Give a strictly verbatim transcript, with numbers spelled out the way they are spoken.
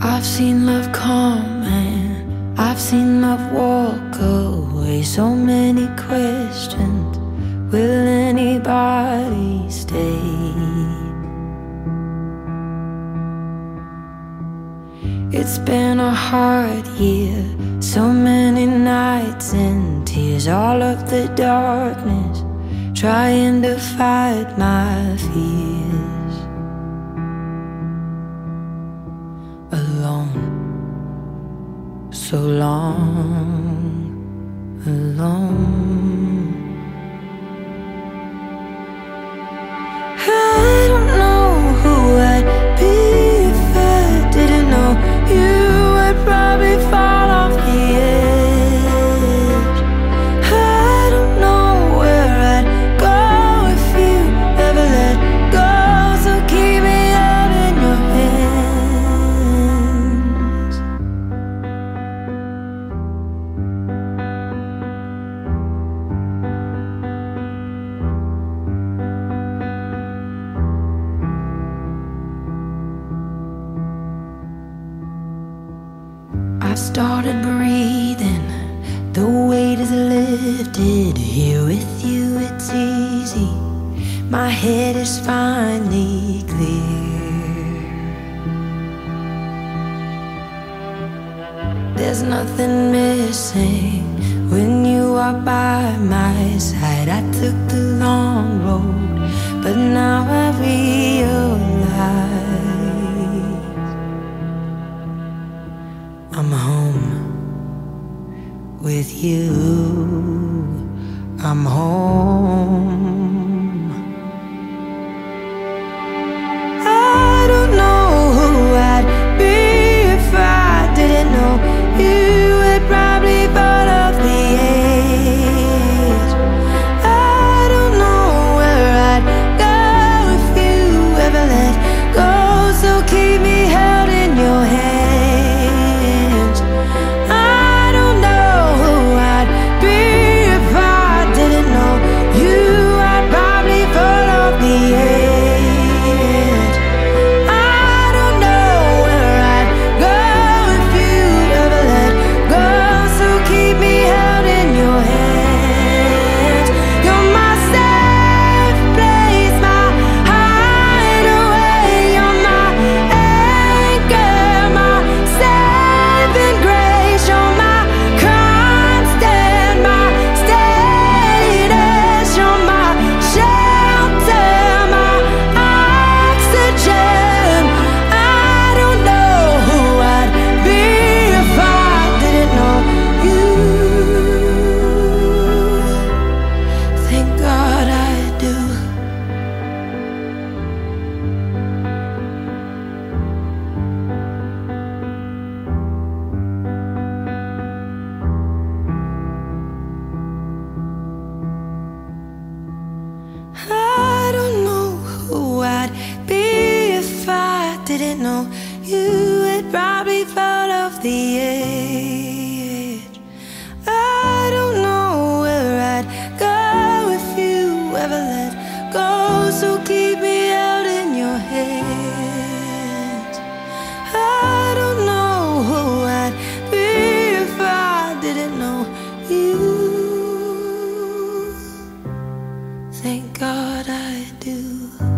I've seen love come and I've seen love walk away. So many questions, will anybody stay? It's been a hard year, so many nights and tears, all of the darkness trying to fight my fears. Alone, so long alone. I don't know who I'd be if I didn't know you. I'd probably fall off the edge. I don't know where I'd go if you ever let go. So keep me out in your hands. I've started breathing, the weight is lifted. Here with you it's easy, my head is finally clear. There's nothing missing when you are by my side. I took the long road, but now I realize I'm home with you. I'm home. I don't know who I'd be if I didn't know you. I'd probably fall off the edge. I don't know where I'd go if you ever let go. So keep me held in your hands. Didn't know you, had probably fall off the edge. I don't know where I'd go if you ever let go. So keep me out in your hands. I don't know who I'd be if I didn't know you. Thank God I do.